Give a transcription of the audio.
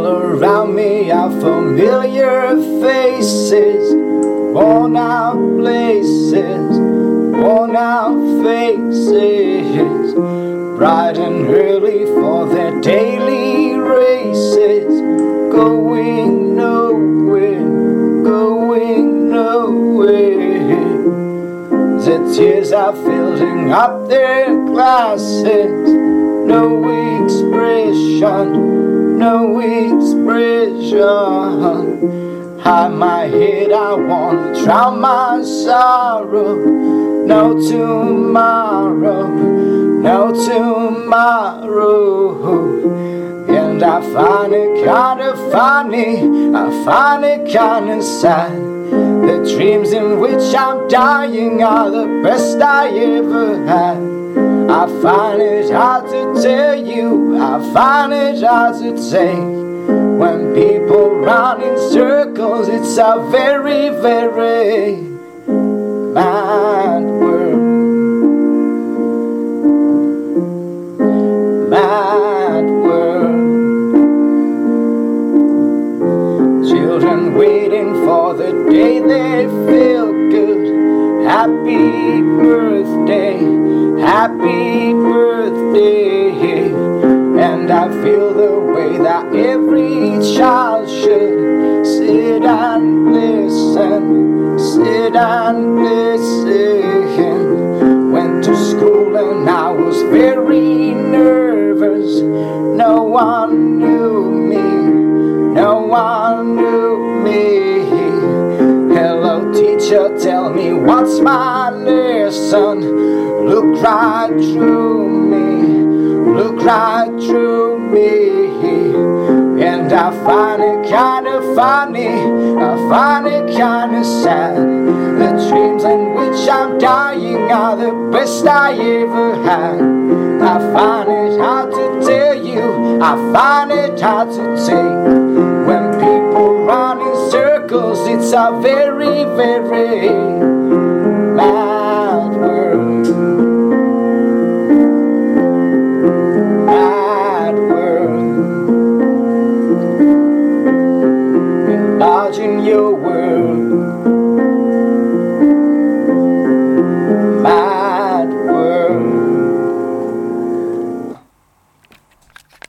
around me are familiar faces, worn out places, worn out faces, bright and early for their daily races, going nowhere, going nowhere. The tears are filling up their glasses, no expression, no expression. Hide my head, I wanna drown my sorrow. No tomorrow, no tomorrow. And I find it kinda funny, I find it kinda sad. The dreams in which I'm dying are the best I ever had. I find it hard to tell you, I find it hard to take. When people run in circles, it's a very, very mad world. Mad world. Children waiting for the day they feel good. Happy birthday, happy birthday. And I feel the way that every child should. Sit and listen, sit and listen. Went to school and I was very nervous. No one knew me, no one knew me. Hello teacher, tell me what's my lesson. Look right through me, look right through me. And I find it kinda funny, I find it kinda sad. The dreams in which I'm dying are the best I ever had. I find it hard to tell you, I find it hard to take. When people run in circles, it's a very, very mad world.